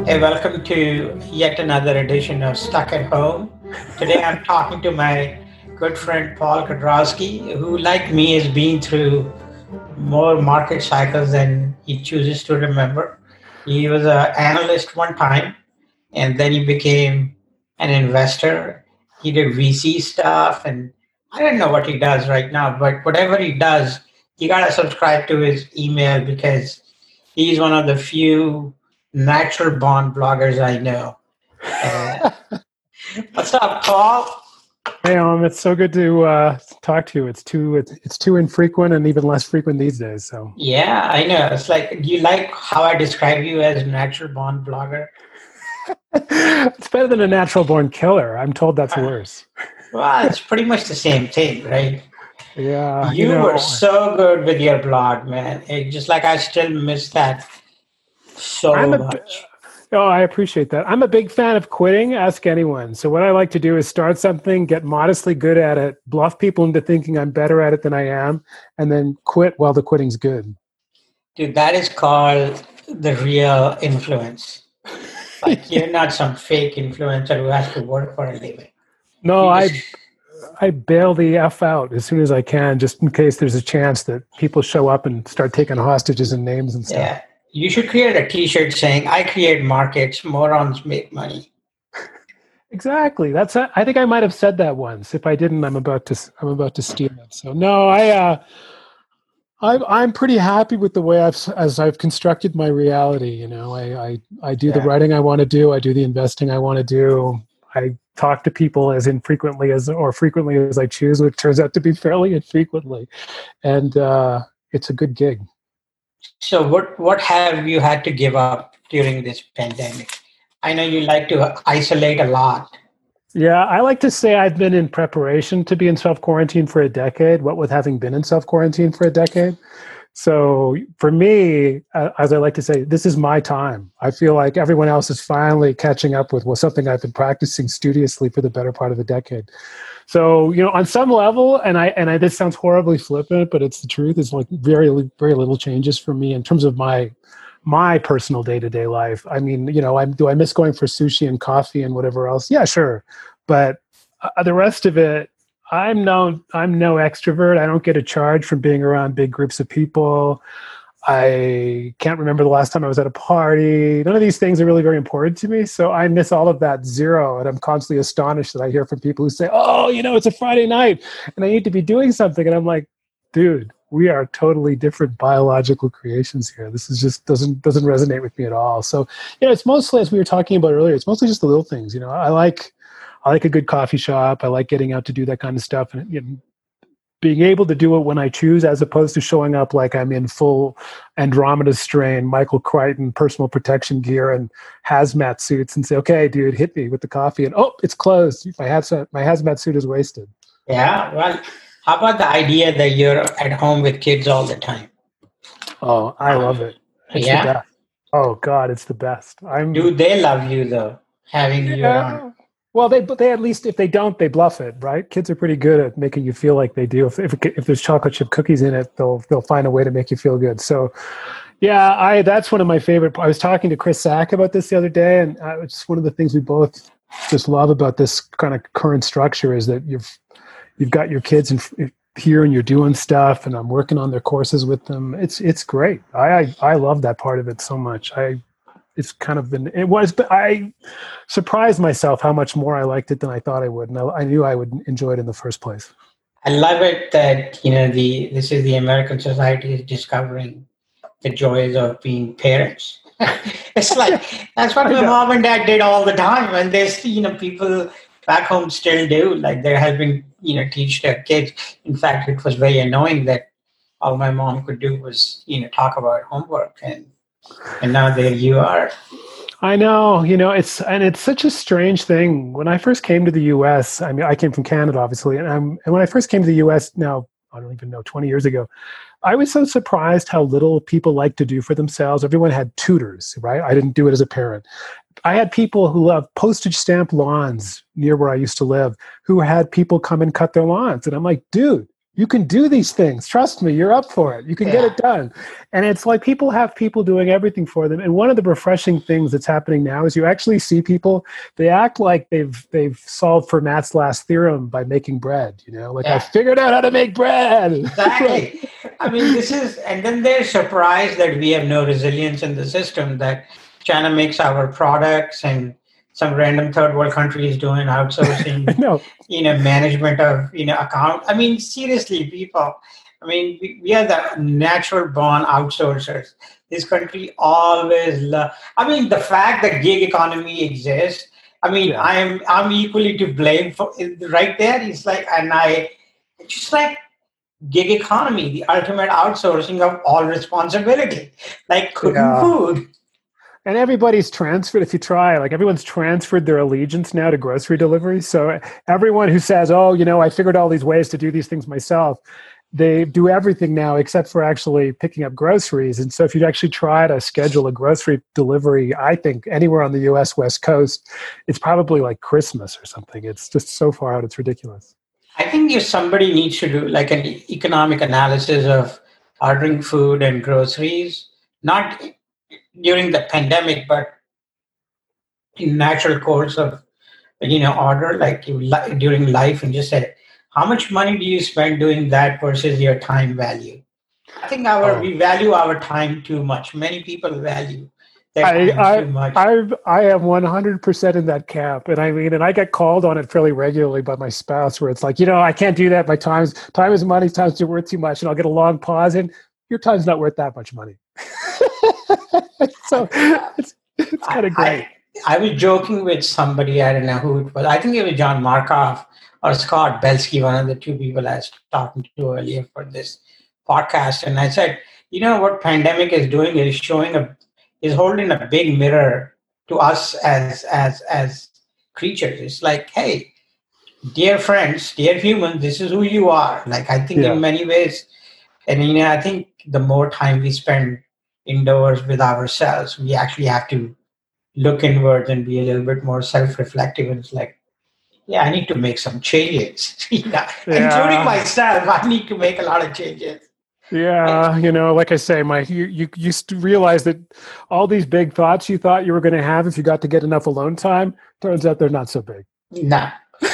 Hey, welcome to yet another edition of Stuck at Home. Today I'm talking to my good friend Paul Kodrowski, who, like me, has been through more market cycles than he chooses to remember. He was an analyst one time, and then he became an investor. He did VC stuff, and I don't know what he does right now, but whatever he does, you got to subscribe to his email because he's one of the few natural born bloggers I know. Uh, what's up, Paul? Hey, it's so good to talk to you. It's too infrequent and even less frequent these days. So Yeah, I know. It's like, do you like how I describe you as a natural born blogger? it's better than a natural born killer. I'm told that's worse. Well, it's pretty much the same thing, right? Yeah, You were so good with your blog, man. Just like I still miss that so much. Oh, I appreciate that. I'm a big fan of quitting. Ask anyone. So what I like to do is start something, get modestly good at it, bluff people into thinking I'm better at it than I am, and then quit while the quitting's good. Dude, that is called the real influence. Like, you're not some fake influencer who has to work for a living. No, I bail the F out as soon as I can, just in case there's a chance that people show up and start taking hostages and names and stuff. Yeah. You should create a t-shirt saying, I create markets, morons make money. Exactly. I think I might have said that once. If I didn't, I'm about to steal it. So no, I'm pretty happy with the way I've constructed my reality. You know, I do the writing I want to do. I do the investing I want to do. I talk to people as infrequently or frequently as I choose, which turns out to be fairly infrequently. And it's a good gig. So what have you had to give up during this pandemic? I know you like to isolate a lot. Yeah, I like to say I've been in preparation to be in self-quarantine for a decade, what with having been in self-quarantine for a decade. So for me, as I like to say, this is my time. I feel like everyone else is finally catching up with something I've been practicing studiously for the better part of a decade. So, you know, on some level, and I this sounds horribly flippant, but it's the truth. It's like very, very little changes for me in terms of my personal day-to-day life. I mean, you know, do I miss going for sushi and coffee and whatever else? Yeah, sure. But the rest of it, I'm no extrovert. I don't get a charge from being around big groups of people. I can't remember the last time I was at a party. None of these things are really very important to me. So I miss all of that zero. And I'm constantly astonished that I hear from people who say, oh, you know, it's a Friday night and I need to be doing something. And I'm like, dude, we are totally different biological creations here. This is just doesn't resonate with me at all. So, you know, it's mostly, as we were talking about earlier, it's mostly just the little things. You know, I like a good coffee shop. I like getting out to do that kind of stuff, and you know, being able to do it when I choose, as opposed to showing up like I'm in full Andromeda strain, Michael Crichton personal protection gear and hazmat suits, and say, "Okay, dude, hit me with the coffee," and oh, it's closed. My hazmat suit is wasted. Yeah, well, how about the idea that you're at home with kids all the time? Oh, I love it. It's the best. Oh God, it's the best. Do they love you though, having you around? Well, they at least, if they don't, they bluff it, right? Kids are pretty good at making you feel like they do. If there's chocolate chip cookies in it, they'll find a way to make you feel good. So, yeah, that's one of my favorite. I was talking to Chris Sack about this the other day, and it's one of the things we both just love about this kind of current structure is that you've got your kids here and you're doing stuff, and I'm working on their courses with them. It's great. I love that part of it so much. It's kind of been, but I surprised myself how much more I liked it than I thought I would. And I knew I would enjoy it in the first place. I love it that, you know, this is the American society is discovering the joys of being parents. It's like, that's what my mom and dad did all the time. And there's, you know, people back home still do. Like there has been, you know, teach their kids. In fact, it was very annoying that all my mom could do was, you know, talk about homework and now there you are. I know, you know, it's such a strange thing. When I first came to the U.S., I mean, I came from Canada, obviously, and when I first came to the U.S. now, I don't even know, 20 years ago, I was so surprised how little people like to do for themselves. Everyone had tutors, right? I didn't do it as a parent. I had people who loved postage stamp lawns near where I used to live who had people come and cut their lawns. And I'm like, dude, You can do these things. Trust me, you're up for it. You can get Yeah. it done. And it's like people have people doing everything for them. And one of the refreshing things that's happening now is you actually see people, they act like they've solved Fermat's last theorem by making bread, like I Yeah. figured out how to make bread. Exactly. I mean, and then they're surprised that we have no resilience in the system, that China makes our products and some random third world country is doing outsourcing, No. management of, account. I mean, seriously, people, I mean, we are the natural born outsourcers. This country always I mean, the fact that gig economy exists, I mean, Yeah. I'm equally to blame for right there. It's like, it's just like gig economy, the ultimate outsourcing of all responsibility, like cooking food. And everybody's transferred, if you try, like everyone's transferred their allegiance now to grocery delivery. So everyone who says, oh, I figured all these ways to do these things myself, they do everything now except for actually picking up groceries. And so if you actually try to schedule a grocery delivery, I think anywhere on the US West Coast, it's probably like Christmas or something. It's just so far out, it's ridiculous. I think if somebody needs to do like an economic analysis of ordering food and groceries, not during the pandemic, but in natural course of, order, like during life, and just say, how much money do you spend doing that versus your time value? I think we value our time too much. Many people value their time too much. I am 100% in that camp. And and I get called on it fairly regularly by my spouse where it's like, I can't do that. My time is money, time's worth too much. And I'll get a long pause and your time's not worth that much money. So it's kind of great. I was joking with somebody, I don't know who it was. I think it was John Markoff or Scott Belsky, one of the two people I was talking to earlier for this podcast. And I said, what pandemic is doing is is holding a big mirror to us as creatures. It's like, hey, dear friends, dear humans, this is who you are. Like, I think in many ways, and I think the more time we spend indoors with ourselves, we actually have to look inwards and be a little bit more self-reflective. And it's like, yeah, I need to make some changes, including myself. I need to make a lot of changes. Yeah, like I say, you realize that all these big thoughts you thought you were going to have if you got to get enough alone time, turns out they're not so big. No.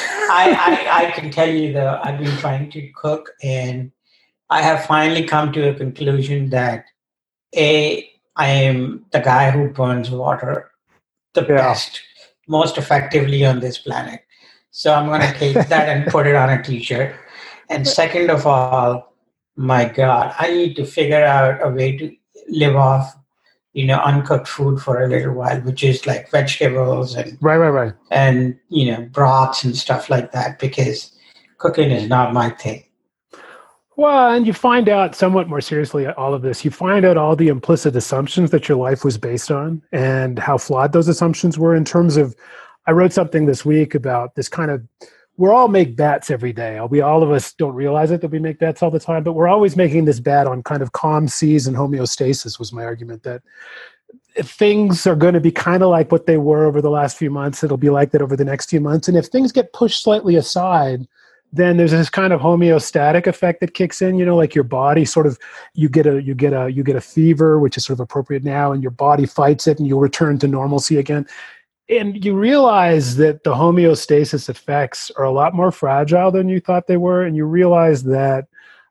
I can tell you though, I've been trying to cook and I have finally come to a conclusion that I am the guy who burns water the best, most effectively on this planet. So I'm going to take that and put it on a t-shirt. And second of all, my God, I need to figure out a way to live off, uncooked food for a little while, which is like vegetables and right, and broths and stuff like that, because cooking is not my thing. Well, and you find out somewhat more seriously all of this. You find out all the implicit assumptions that your life was based on and how flawed those assumptions were in terms of, I wrote something this week about this kind of, we all make bets every day. All of us don't realize it that we make bets all the time, but we're always making this bet on kind of calm seas and homeostasis was my argument, that if things are going to be kind of like what they were over the last few months, it'll be like that over the next few months. And if things get pushed slightly aside, then there's this kind of homeostatic effect that kicks in, like your body sort of, you get a fever, which is sort of appropriate now, and your body fights it and you'll return to normalcy again. And you realize that the homeostasis effects are a lot more fragile than you thought they were. And you realize that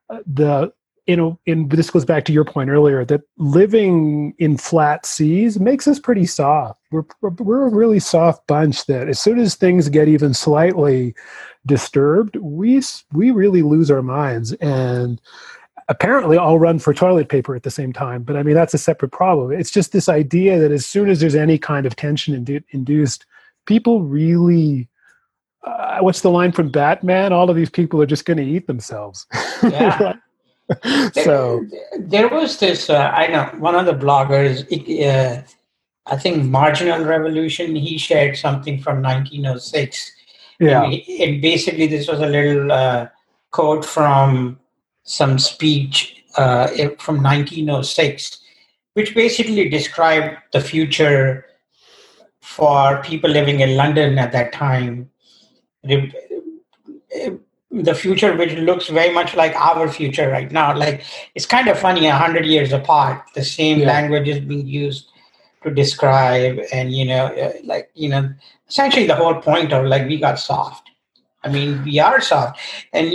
this goes back to your point earlier, that living in flat seas makes us pretty soft. We're a really soft bunch that as soon as things get even slightly disturbed, we really lose our minds and apparently all run for toilet paper at the same time. But that's a separate problem. It's just this idea that as soon as there's any kind of tension induced, people really, what's the line from Batman? All of these people are just going to eat themselves. Yeah. So there was this, I know one of the bloggers, I think Marginal Revolution, he shared something from 1906. Yeah. And basically this was a little quote from some speech from 1906, which basically described the future for people living in London at that time. the future, which looks very much like our future right now. Like, it's kind of funny, 100 years apart, the same language is being used to describe, and essentially the whole point of, like, we got soft. I mean, we are soft, and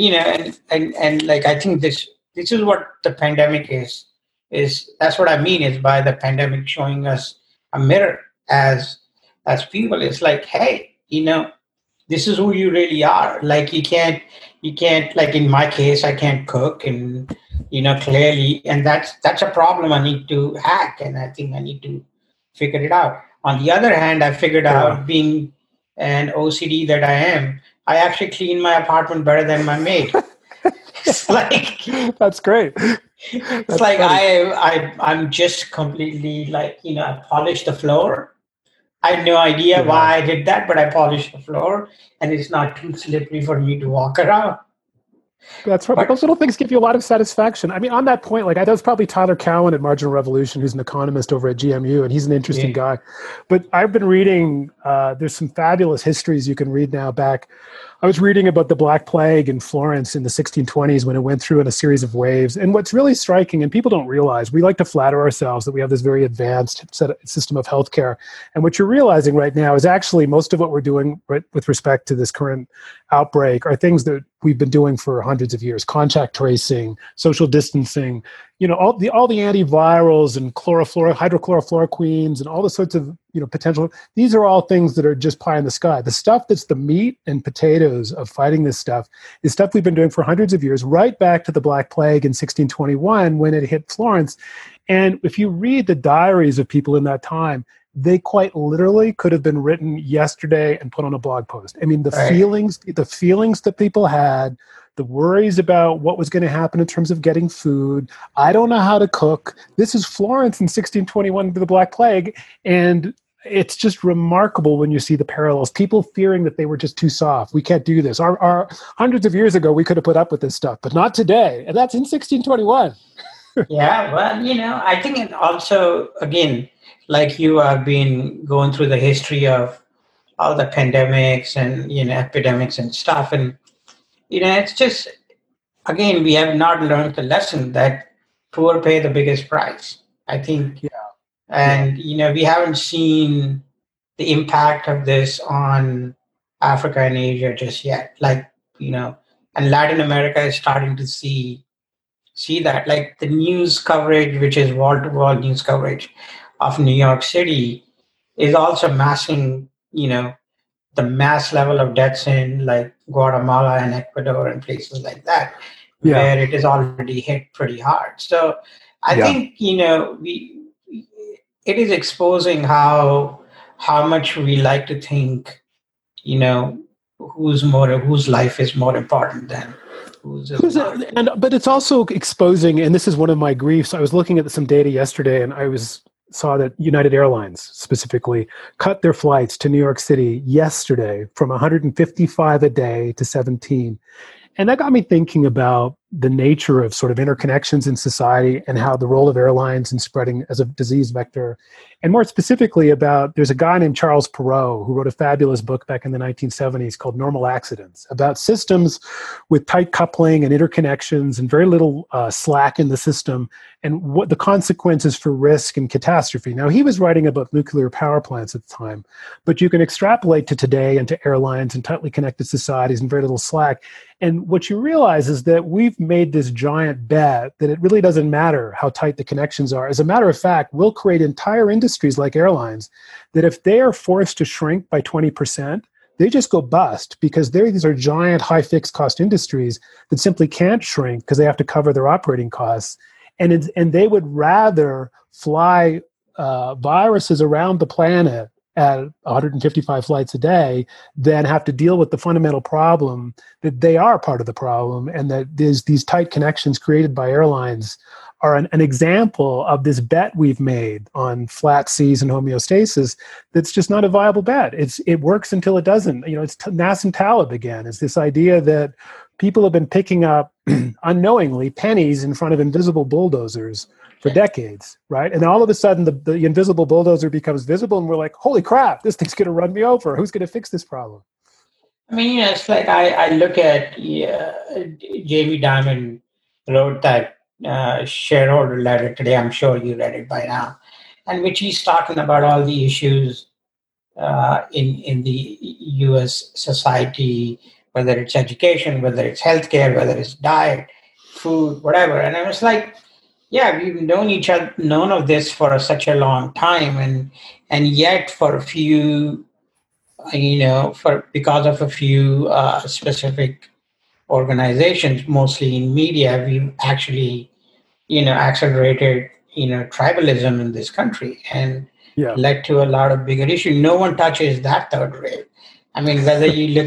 and like, I think this is what the pandemic is. That's what I mean, is by the pandemic showing us a mirror as people. It's like, hey, this is who you really are. Like, you can't, like, in my case, I can't cook, and clearly, and that's a problem I need to hack, and I think I need to figure it out. On the other hand, I figured out, being an OCD that I am, I actually clean my apartment better than my maid. It's like, that's great. It's like, I'm just completely, like, I polished the floor. I had no idea why I did that, but I polished the floor, and it's not too slippery for me to walk around. That's right. But those little things give you a lot of satisfaction. I mean, on that point, like, that was probably Tyler Cowen at Marginal Revolution, who's an economist over at GMU, and he's an interesting guy. But I've been reading, there's some fabulous histories you can read now back. I was reading about the Black Plague in Florence in the 1620s when it went through in a series of waves. And what's really striking, and people don't realize, we like to flatter ourselves that we have this very advanced system of healthcare. And what you're realizing right now is actually most of what we're doing with respect to this current outbreak are things that we've been doing for hundreds of years: contact tracing, social distancing, all the antivirals and hydrochloroquines and all the sorts of potential. These are all things that are just pie in the sky. The stuff that's the meat and potatoes of fighting this stuff is stuff we've been doing for hundreds of years, right back to the Black Plague in 1621 when it hit Florence. And if you read the diaries of people in that time, they quite literally could have been written yesterday and put on a blog post. I mean, the feelings that people had, the worries about what was going to happen in terms of getting food. I don't know how to cook. This is Florence in 1621 to the Black Plague. And it's just remarkable when you see the parallels. People fearing that they were just too soft. We can't do this. Our hundreds of years ago, we could have put up with this stuff, but not today. And that's in 1621. Yeah, well, I think it also, again, like, you have been going through the history of all the pandemics and, epidemics and stuff. And, it's just, again, we have not learned the lesson that poor pay the biggest price, I think. Yeah. And, we haven't seen the impact of this on Africa and Asia just yet. Like, and Latin America is starting to see that. Like, the news coverage, which is wall-to-wall news coverage of New York City, is also massing, the mass level of deaths in, like, Guatemala and Ecuador and places like that, where it is already hit pretty hard. So I think, it is exposing how much we like to think, whose life is more important than but it's also exposing, and this is one of my griefs. I was looking at some data yesterday, and saw that United Airlines specifically cut their flights to New York City yesterday from 155 a day to 17. And that got me thinking about the nature of sort of interconnections in society and how the role of airlines in spreading as a disease vector. And more specifically there's a guy named Charles Perrow who wrote a fabulous book back in the 1970s called Normal Accidents, about systems with tight coupling and interconnections and very little slack in the system, and what the consequences for risk and catastrophe. Now, he was writing about nuclear power plants at the time, but you can extrapolate to today and to airlines and tightly connected societies and very little slack. And what you realize is that we've made this giant bet that it really doesn't matter how tight the connections are. As a matter of fact, we'll create entire industries like airlines that if they are forced to shrink by 20%, they just go bust, because these are giant high fixed cost industries that simply can't shrink because they have to cover their operating costs. And they would rather fly viruses around the planet at 155 flights a day than have to deal with the fundamental problem that they are part of the problem, and that these tight connections created by airlines are an example of this bet we've made on flat seas and homeostasis that's just not a viable bet. It works until it doesn't. It's Nassim Taleb again. It's this idea that people have been picking up unknowingly pennies in front of invisible bulldozers for decades, right? And then all of a sudden, the invisible bulldozer becomes visible, and we're like, holy crap, this thing's going to run me over. Who's going to fix this problem? I mean, it's like I look at Jamie Dimon wrote that shareholder letter today. I'm sure you read it by now, and which he's talking about all the issues in the U.S. society, whether it's education, whether it's healthcare, whether it's diet, food, whatever. And I was like, yeah, we've known each other, known of this for such a long time, and yet for a few, for because of a few specific organizations, mostly in media, we've actually, accelerated, tribalism in this country and Yeah. led to a lot of bigger issues. No one touches that third rail. I mean, whether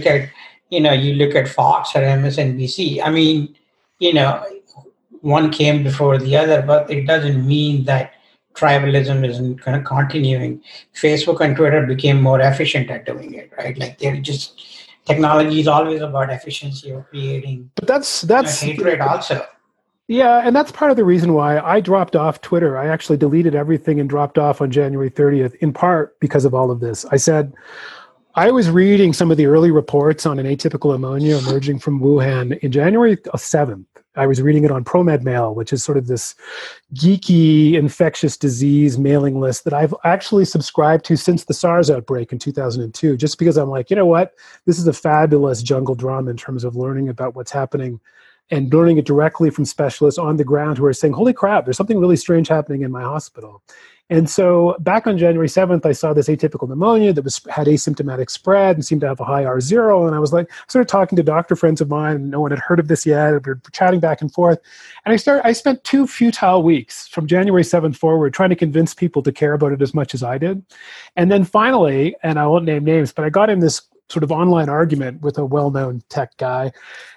you look at Fox or MSNBC, I mean, you know, one came before the other, but it doesn't mean that tribalism isn't kind of continuing. Facebook and Twitter became more efficient at doing it, right? Like they're just technology is always about efficiency of creating But that's hatred also. Yeah, and that's part of the reason why I dropped off Twitter. I actually deleted everything and dropped off on January 30th, in part because of all of this. I said, I was reading some of the early reports on an atypical pneumonia emerging from Wuhan in January 7th. I was reading it on ProMed Mail, which is sort of this geeky infectious disease mailing list that I've actually subscribed to since the SARS outbreak in 2002, just because I'm like, you know what? This is a fabulous jungle drama in terms of learning about what's happening and learning it directly from specialists on the ground who are saying, holy crap, there's something really strange happening in my hospital. And so back on January 7th, I saw this atypical pneumonia that had asymptomatic spread and seemed to have a high R0. And I was like, sort of talking to doctor friends of mine, and no one had heard of this yet. We were chatting back and forth. And I spent 2 futile weeks from January 7th forward trying to convince people to care about it as much as I did. And then finally, and I won't name names, but I got in this sort of online argument with a well-known tech guy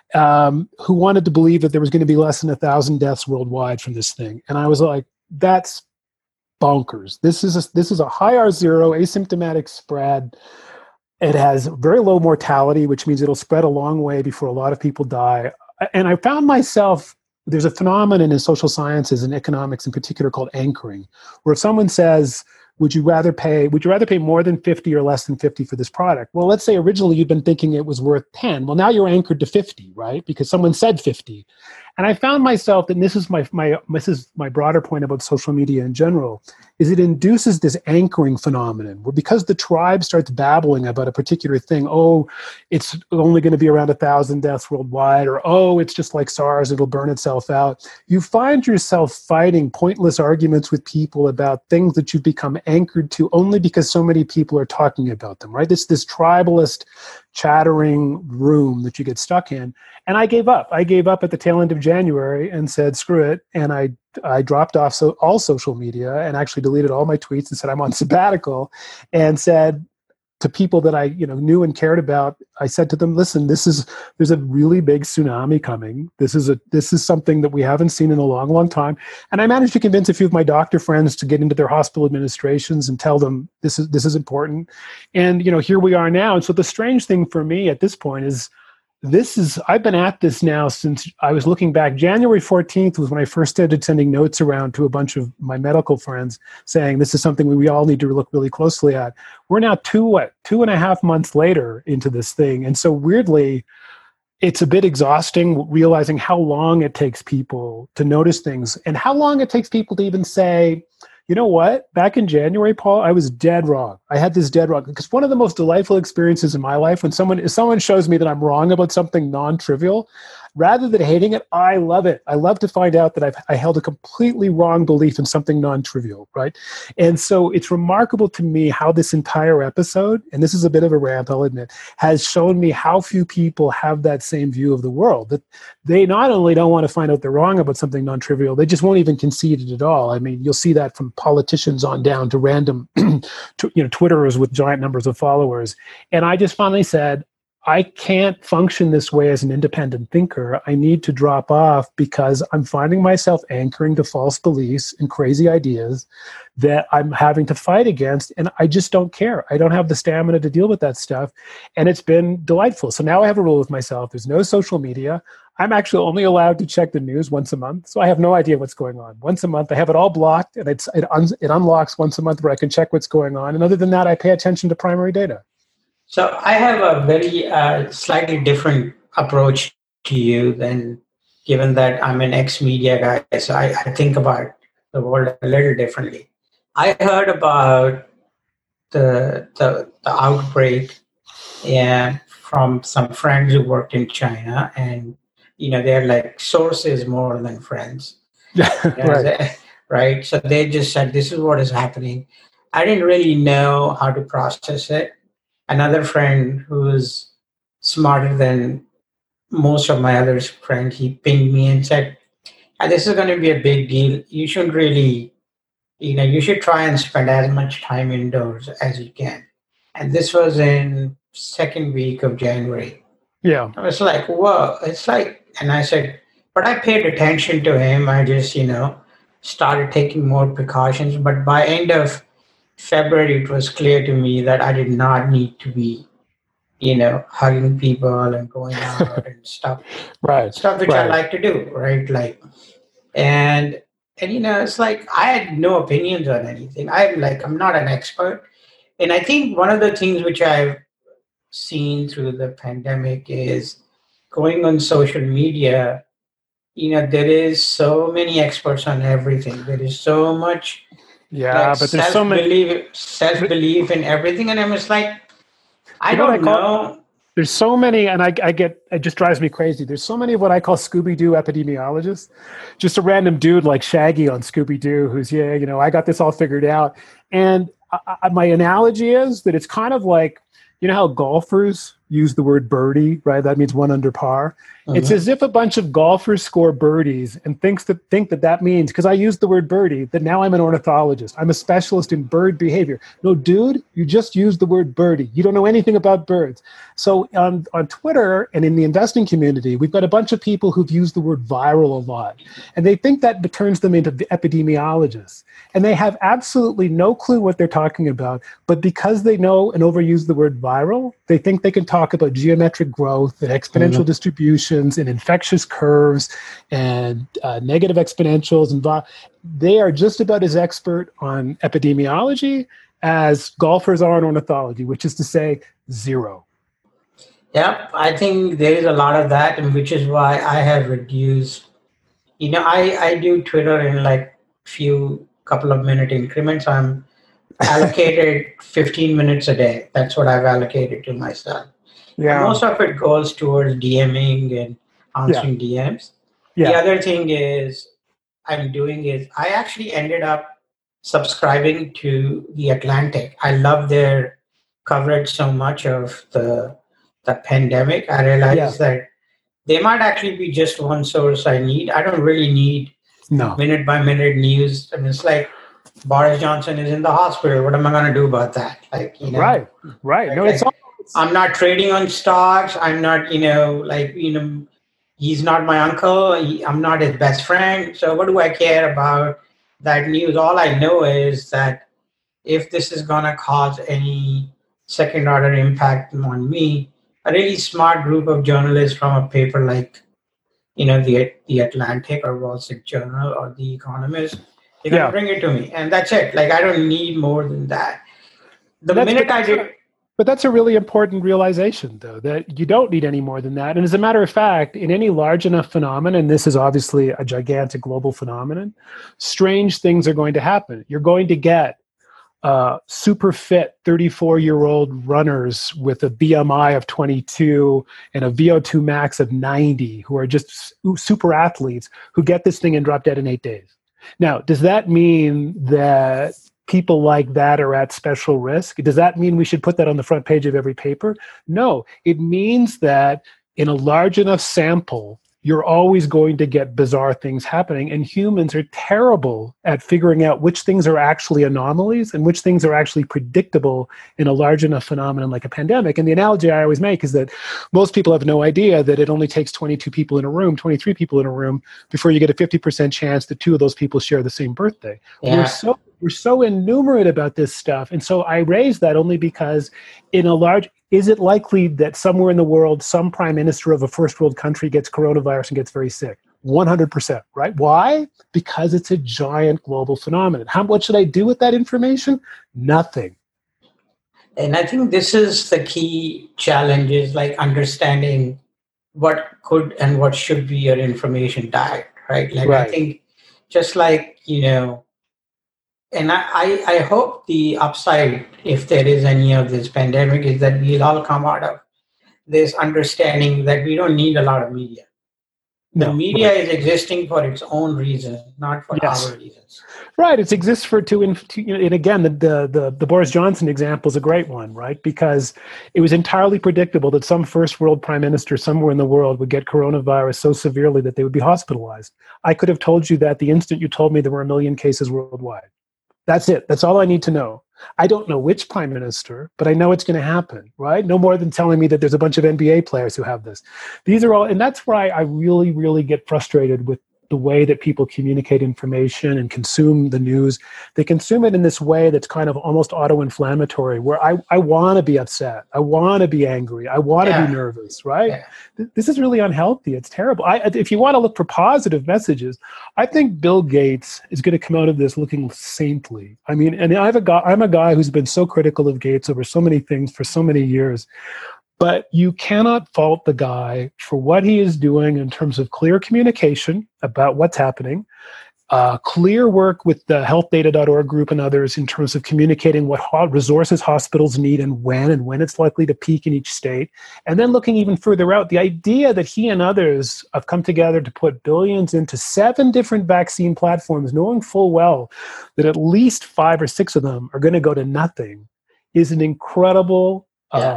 who wanted to believe that there was going to be less than 1,000 deaths worldwide from this thing. And I was like, that's bonkers. This is a high R0 asymptomatic spread. It has very low mortality, which means it'll spread a long way before a lot of people die. And I found myself, there's a phenomenon in social sciences and economics in particular called anchoring, where if someone says, would you rather pay more than 50 or less than 50 for this product? Well, let's say originally you'd been thinking it was worth 10. Well, now you're anchored to 50, right? Because someone said 50. And I found myself, and this is my broader point about social media in general, is it induces this anchoring phenomenon where because the tribe starts babbling about a particular thing, oh, it's only going to be around 1,000 deaths worldwide, or oh, it's just like SARS, it'll burn itself out. You find yourself fighting pointless arguments with people about things that you've become anchored to only because so many people are talking about them, right? It's this tribalist chattering room that you get stuck in. And I gave up. I gave up at the tail end of January and said, screw it. And I dropped off all social media and actually deleted all my tweets and said I'm on sabbatical, and said to people that I knew and cared about, I said to them, listen, there's a really big tsunami coming. This is something that we haven't seen in a long, long time. And I managed to convince a few of my doctor friends to get into their hospital administrations and tell them this is important. And here we are now. And so the strange thing for me at this point is, I've been at this now since I was looking back. January 14th was when I first started sending notes around to a bunch of my medical friends saying this is something we all need to look really closely at. We're now 2.5 months later into this thing. And so weirdly, it's a bit exhausting realizing how long it takes people to notice things and how long it takes people to even say, you know what? Back in January, Paul, I was dead wrong. I had this dead wrong. Because one of the most delightful experiences in my life when someone shows me that I'm wrong about something non-trivial, rather than hating it, I love it. I love to find out that I held a completely wrong belief in something non-trivial, right? And so it's remarkable to me how this entire episode, and this is a bit of a rant, I'll admit, has shown me how few people have that same view of the world. That they not only don't want to find out they're wrong about something non-trivial, they just won't even concede it at all. I mean, you'll see that from politicians on down to random Twitterers with giant numbers of followers. And I just finally said, I can't function this way as an independent thinker. I need to drop off because I'm finding myself anchoring to false beliefs and crazy ideas that I'm having to fight against, and I just don't care. I don't have the stamina to deal with that stuff, and it's been delightful. So now I have a rule with myself. There's no social media. I'm actually only allowed to check the news once a month, so I have no idea what's going on. Once a month, I have it all blocked, and it unlocks once a month where I can check what's going on. And other than that, I pay attention to primary data. So I have a very slightly different approach to you than given that I'm an ex-media guy, so I think about the world a little differently. I heard about the outbreak, yeah, from some friends who worked in China, and they're like sources more than friends. Right. Right? So they just said this is what is happening. I didn't really know how to process it. Another friend who's smarter than most of my other friends, he pinged me and said, this is going to be a big deal. You should really, you should try and spend as much time indoors as you can." And this was in second week of January. Yeah. I was like, whoa, it's like, and I said, but I paid attention to him. I just, started taking more precautions. But by end of February, it was clear to me that I did not need to be, hugging people and going out and stuff, Right. stuff which I like to do, right? Like, and it's like I had no opinions on anything. I'm not an expert, and I think one of the things which I've seen through the pandemic is going on social media. There is so many experts on everything. There is so much Yeah, but there's so many self-belief in everything. And I'm just like, I don't know. There's so many, and it just drives me crazy. There's so many of what I call Scooby-Doo epidemiologists, just a random dude like Shaggy on Scooby-Doo who's, I got this all figured out. And my analogy is that it's kind of like, how golfers use the word birdie, right? That means one under par. Mm-hmm. It's as if a bunch of golfers score birdies and think that means, because I used the word birdie, that now I'm an ornithologist. I'm a specialist in bird behavior. No, dude, you just used the word birdie. You don't know anything about birds. So on Twitter and in the investing community, we've got a bunch of people who've used the word viral a lot. And they think that turns them into epidemiologists. And they have absolutely no clue what they're talking about. But because they know and overuse the word viral, they think they can talk about geometric growth and exponential distributions and infectious curves and negative exponentials. And they are just about as expert on epidemiology as golfers are on ornithology, which is to say zero. Yeah, I think there is a lot of that, and which is why I have reduced. I do Twitter in like couple of minute increments. I'm allocated 15 minutes a day. That's what I've allocated to myself. Yeah. And most of it goes towards DMing and answering DMs. Yeah. The other thing I actually ended up subscribing to The Atlantic. I love their coverage so much of the pandemic. I realized that they might actually be just one source I need. I don't really need minute by minute news. I mean, it's like Boris Johnson is in the hospital. What am I going to do about that? Right. I'm not trading on stocks. I'm not, he's not my uncle. I'm not his best friend. So what do I care about that news? All I know is that if this is going to cause any second order impact on me, a really smart group of journalists from a paper like, the Atlantic or Wall Street Journal or The Economist, they're going to bring it to me. And that's it. Like, I don't need more than that. But that's a really important realization, though, that you don't need any more than that. And as a matter of fact, in any large enough phenomenon, and this is obviously a gigantic global phenomenon, strange things are going to happen. You're going to get super fit 34-year-old runners with a BMI of 22 and a VO2 max of 90 who are just super athletes who get this thing and drop dead in 8 days. Now, does that mean that people like that are at special risk? Does that mean we should put that on the front page of every paper? No, it means that in a large enough sample, you're always going to get bizarre things happening. And humans are terrible at figuring out which things are actually anomalies and which things are actually predictable in a large enough phenomenon like a pandemic. And the analogy I always make is that most people have no idea that it only takes 22 people in a room, 23 people in a room, before you get a 50% chance that two of those people share the same birthday. Yeah. We're so innumerate about this stuff. And so I raise that only because is it likely that somewhere in the world, some prime minister of a first world country gets coronavirus and gets very sick? 100%, right? Why? Because it's a giant global phenomenon. What should I do with that information? Nothing. And I think this is the key challenge is like understanding what could and what should be your information diet, right? Like I Right. think just like, and I hope the upside, if there is any of this pandemic, is that we'll all come out of this understanding that we don't need a lot of media. The No. media Right. is existing for its own reason, not for Yes. our reasons. Right. It exists for and again, the Boris Johnson example is a great one, right? Because it was entirely predictable that some first world prime minister somewhere in the world would get coronavirus so severely that they would be hospitalized. I could have told you that the instant you told me there were 1 million cases worldwide. That's it. That's all I need to know. I don't know which prime minister, but I know it's going to happen, right? No more than telling me that there's a bunch of NBA players who have this. These are all, and that's why I really, really get frustrated with the way that people communicate information and consume the news. They consume it in this way that's kind of almost auto-inflammatory, where I want to be upset. I want to be angry. I want to be nervous, right? Yeah. This is really unhealthy. It's terrible. If you want to look for positive messages, I think Bill Gates is going to come out of this looking saintly. I mean, and I'm a guy who's been so critical of Gates over so many things for so many years. But you cannot fault the guy for what he is doing in terms of clear communication about what's happening, clear work with the healthdata.org group and others in terms of communicating what resources hospitals need and when it's likely to peak in each state. And then looking even further out, the idea that he and others have come together to put billions into 7 different vaccine platforms, knowing full well that at least 5 or 6 of them are going to go to nothing, is an incredible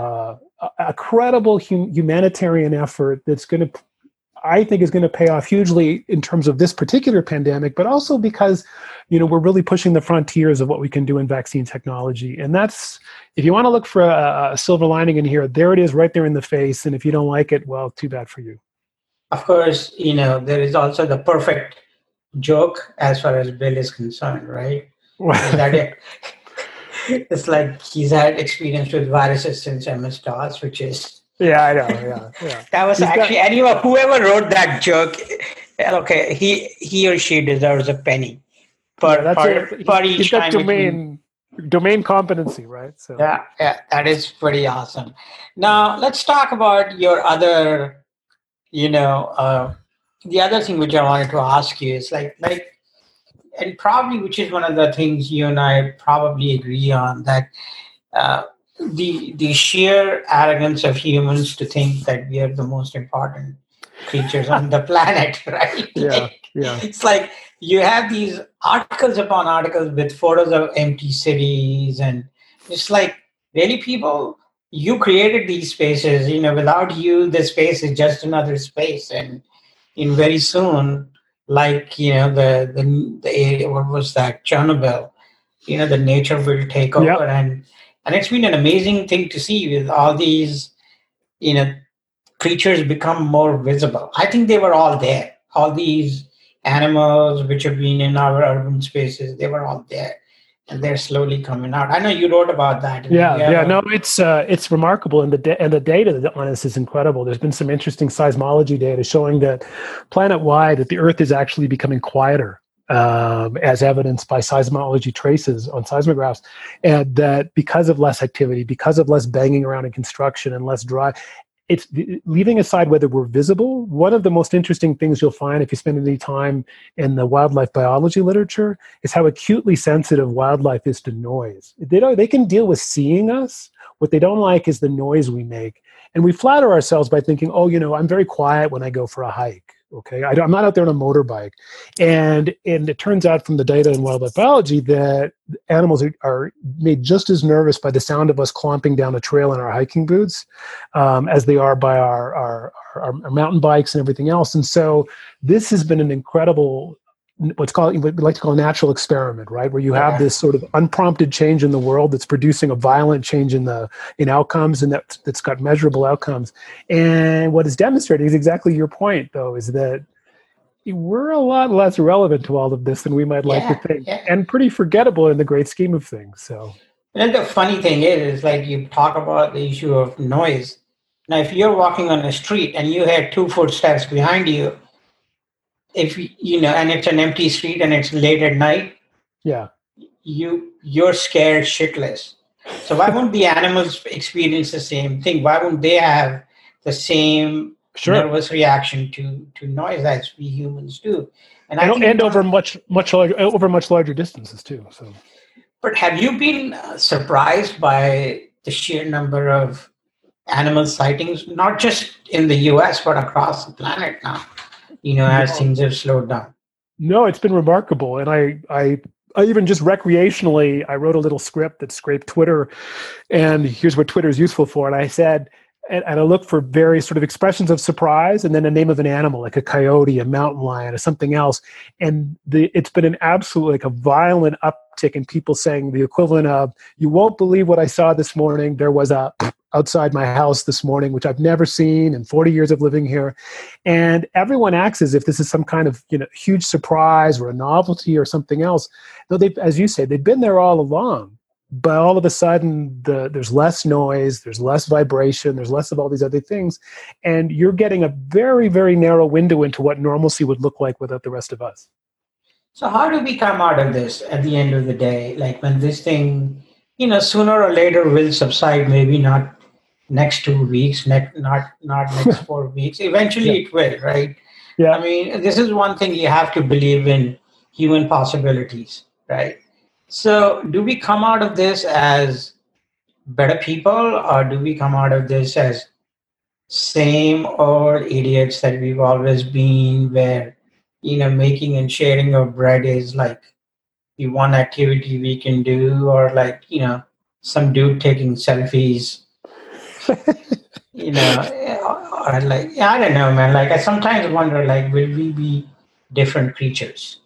a credible humanitarian effort that's going to, I think, is going to pay off hugely in terms of this particular pandemic, but also because, we're really pushing the frontiers of what we can do in vaccine technology. And that's, if you want to look for a silver lining in here, there it is right there in the face. And if you don't like it, well, too bad for you. Of course, there is also the perfect joke as far as Bill is concerned, right? Is that it? It's like he's had experience with viruses since MS-DOS, which is... Yeah, I know, yeah. That was anyway, whoever wrote that joke, okay, he or she deserves a penny for each time. Domain competency, right? So yeah, that is pretty awesome. Now, let's talk about your other, the other thing which I wanted to ask you is like, and probably, which is one of the things you and I probably agree on, that the sheer arrogance of humans to think that we are the most important creatures on the planet, right? Yeah. It's like you have these articles upon articles with photos of empty cities, and it's like, really, people, you created these spaces. Without you, the space is just another space, and very soon, like the area, what was that, Chernobyl, the nature will take over. And it's been an amazing thing to see with all these creatures become more visible. I think they were all there, all these animals which have been in our urban spaces, they were all there, and they're slowly coming out. I know you wrote about that. No, it's remarkable, and the data on this is incredible. There's been some interesting seismology data showing that planet-wide, that the Earth is actually becoming quieter, as evidenced by seismology traces on seismographs, and that because of less activity, because of less banging around in construction and less drive. It's leaving aside whether we're visible. One of the most interesting things you'll find if you spend any time in the wildlife biology literature is how acutely sensitive wildlife is to noise. They can deal with seeing us. What they don't like is the noise we make. And we flatter ourselves by thinking, I'm very quiet when I go for a hike. Okay, I'm not out there on a motorbike. And it turns out from the data in wildlife biology that animals are made just as nervous by the sound of us clomping down a trail in our hiking boots as they are by our mountain bikes and everything else. And so this has been an incredible, what we like to call a natural experiment, right? Where you have this sort of unprompted change in the world that's producing a violent change in outcomes, and that's got measurable outcomes. And what is demonstrated is exactly your point, though, is that we're a lot less relevant to all of this than we might like to think, and pretty forgettable in the great scheme of things. So, and the funny thing is like you talk about the issue of noise. Now, if you're walking on a street and you hear 2 footsteps behind you, if and it's an empty street and it's late at night, you're scared shitless. So why won't the animals experience the same thing? Why won't they have the same Sure. nervous reaction to noise as we humans do? And I think and over much larger distances too. So, but have you been surprised by the sheer number of animal sightings, not just in the U.S. but across the planet now? As things have slowed down. No, it's been remarkable, and I even just recreationally, I wrote a little script that scraped Twitter, and here's what Twitter is useful for. And I said, and I looked for various sort of expressions of surprise, and then a name of an animal, like a coyote, a mountain lion, or something else. And it's been an absolute, like a violent uptick in people saying the equivalent of, "You won't believe what I saw this morning. There was a outside my house this morning, which I've never seen in 40 years of living here." And everyone acts as if this is some kind of huge surprise or a novelty or something else. Though as you say, they've been there all along. But all of a sudden, there's less noise, there's less vibration, there's less of all these other things. And you're getting a very, very narrow window into what normalcy would look like without the rest of us. So how do we come out of this at the end of the day? Like when this thing, sooner or later will subside, maybe not next 2 weeks, not next 4 weeks. Eventually it will, right? Yeah. I mean, this is one thing you have to believe in human possibilities, right? So do we come out of this as better people, or do we come out of this as same old idiots that we've always been, where, making and sharing of bread is like the one activity we can do, or like, some dude taking selfies, or like, I don't know, man. Like I sometimes wonder, like, will we be different creatures?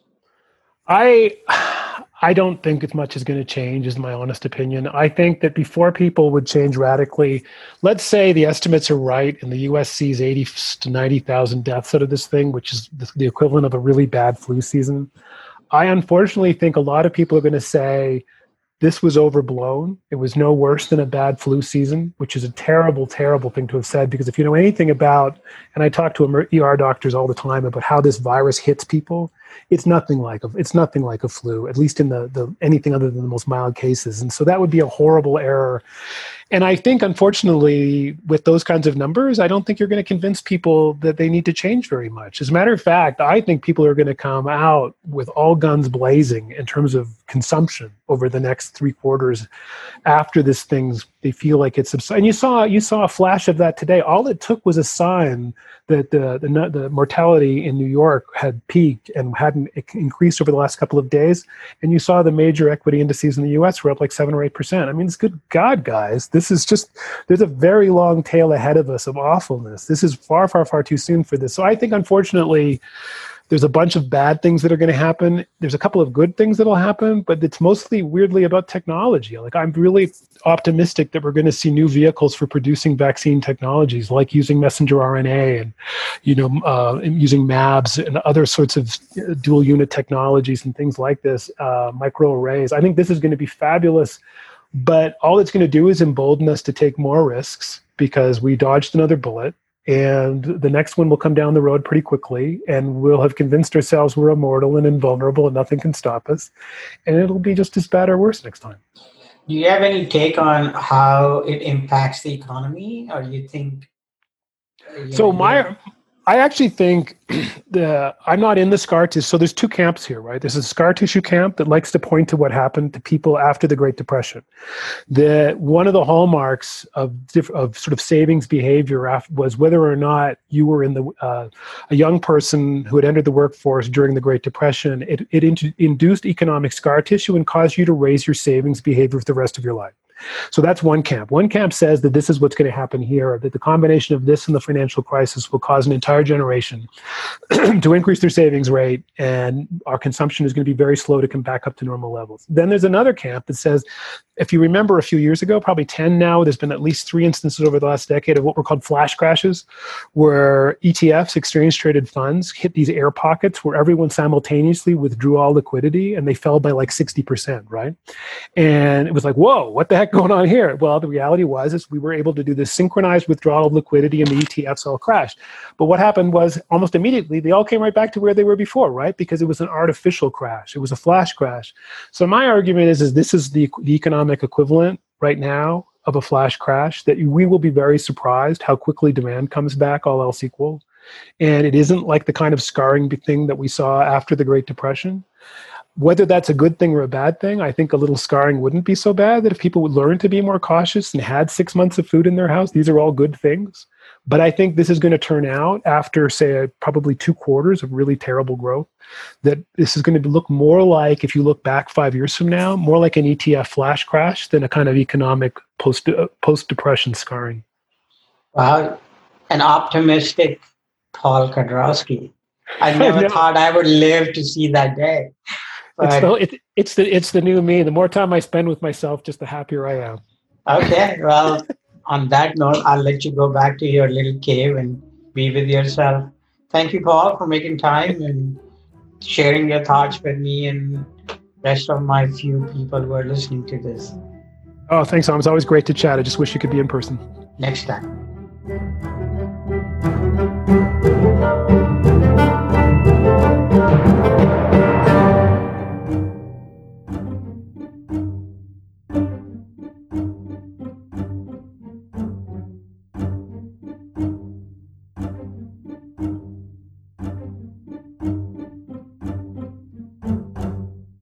I don't think as much is going to change, is my honest opinion. I think that before people would change radically, let's say the estimates are right and the U.S. sees 80 to 90,000 deaths out of this thing, which is the equivalent of a really bad flu season. I unfortunately think a lot of people are going to say this was overblown. It was no worse than a bad flu season, which is a terrible, terrible thing to have said, because if you know anything about, and I talk to ER doctors all the time about how this virus hits people, it's nothing like a flu, at least in the anything other than the most mild cases. And so that would be a horrible error. And I think, unfortunately, with those kinds of numbers, I don't think you're going to convince people that they need to change very much. As a matter of fact, I think people are going to come out with all guns blazing in terms of consumption over the next 3 quarters after this thing's, they feel like it's subsided. And you saw a flash of that today. All it took was a sign that the mortality in New York had peaked and hadn't increased over the last couple of days. And you saw the major equity indices in the US were up like 7 or 8%. I mean, it's good God, guys. This is just, there's a very long tail ahead of us of awfulness. This is far, far, far too soon for this. So I think, unfortunately, there's a bunch of bad things that are going to happen. There's a couple of good things that will happen, but it's mostly weirdly about technology. Like, I'm really optimistic that we're going to see new vehicles for producing vaccine technologies, like using messenger RNA and, using MABs and other sorts of dual unit technologies and things like this, microarrays. I think this is going to be fabulous, but all it's going to do is embolden us to take more risks because we dodged another bullet. And the next one will come down the road pretty quickly, and we'll have convinced ourselves we're immortal and invulnerable and nothing can stop us. And it'll be just as bad or worse next time. Do you have any take on how it impacts the economy, or do you think? I actually think I'm not in the scar tissue. So there's 2 camps here, right? There's a scar tissue camp that likes to point to what happened to people after the Great Depression. One of the hallmarks of sort of savings behavior was whether or not you were in a young person who had entered the workforce during the Great Depression. It induced economic scar tissue and caused you to raise your savings behavior for the rest of your life. So that's one camp. One camp says that this is what's going to happen here, that the combination of this and the financial crisis will cause an entire generation to increase their savings rate, and our consumption is going to be very slow to come back up to normal levels. Then there's another camp that says, if you remember a few years ago, probably 10 now, there's been at least 3 instances over the last decade of what were called flash crashes, where ETFs, exchange-traded funds, hit these air pockets where everyone simultaneously withdrew all liquidity, and they fell by like 60%, right? And it was like, whoa, what the heck going on here? Well, the reality was we were able to do this synchronized withdrawal of liquidity, and the ETFs all crashed. But what happened was almost immediately, they all came right back to where they were before, right? Because it was an artificial crash. It was a flash crash. So my argument is this is the economic equivalent right now of a flash crash that we will be very surprised how quickly demand comes back, all else equal. And it isn't like the kind of scarring thing that we saw after the Great Depression. Whether that's a good thing or a bad thing, I think a little scarring wouldn't be so bad, that if people would learn to be more cautious and had 6 months of food in their house, these are all good things. But I think this is going to turn out after, say, probably 2 quarters of really terrible growth, that this is going to look more like, if you look back 5 years from now, more like an ETF flash crash than a kind of economic post-depression scarring. Wow, an optimistic Paul Kudrowski. I never thought I would live to see that day. It's the new me. The more time I spend with myself, just the happier I am. Okay, well, on that note, I'll let you go back to your little cave and be with yourself. Thank you, Paul, for making time and sharing your thoughts with me and rest of my few people who are listening to this. Oh, thanks, Tom. It's always great to chat. I just wish you could be in person. Next time.